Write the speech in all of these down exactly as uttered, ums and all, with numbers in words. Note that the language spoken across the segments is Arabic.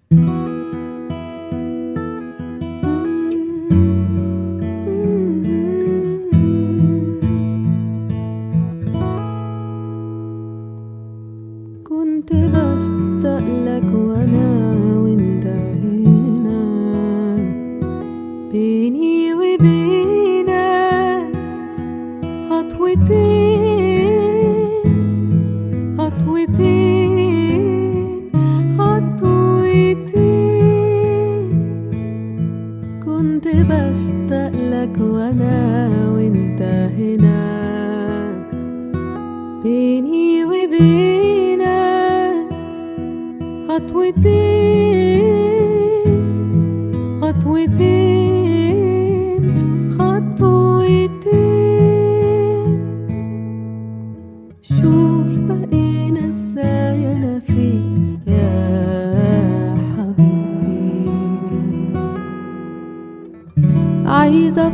كنت بشتاق لك وانا وانت هنا، بيني وبينك خطوتين خطوتين خطوتين. كنت بشتاق لك وانا وانت هنا، بيني وبينك خطوتين خطوتين خطوتين. شوف بقينا ازاي انا فيك يا حبيبي. عايزة في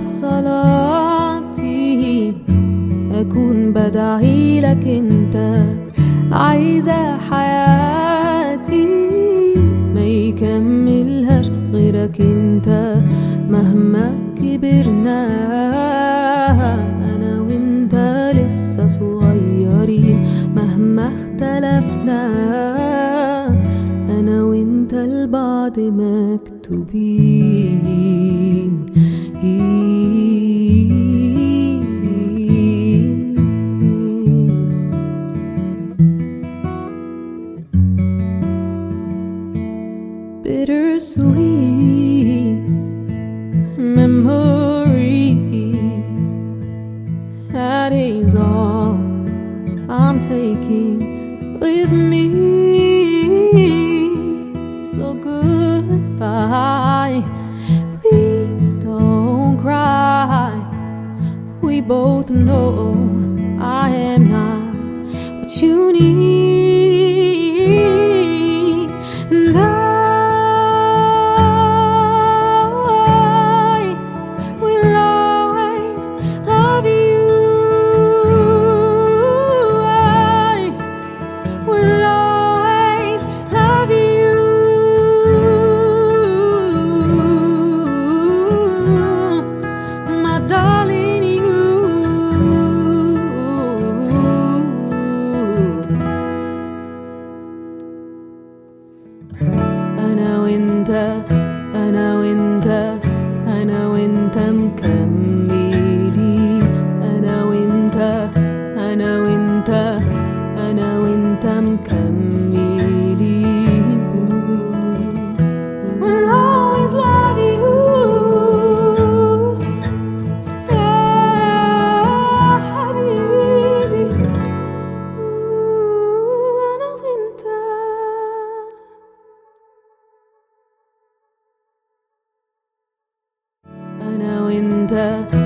صلاتي أكون بدعي لك أنت، عايزة حياتي ما يكملهاش غيرك أنت. مهما كبرنا أنا وأنت لسه صغيرين، مهما اختلفنا أنا وأنت لبعض مكتوبين. Bittersweet memories, that is all I'm taking with me. So goodbye, please don't cry. We both know I am not what you need, and I أنا وإنت أنا وإنت أنا وإنت مكملين. أنا وإنت أنا وإنت أنا وإنت مكملين. We'll always love you يا حبيبي. أنا وإنت أنا وإنت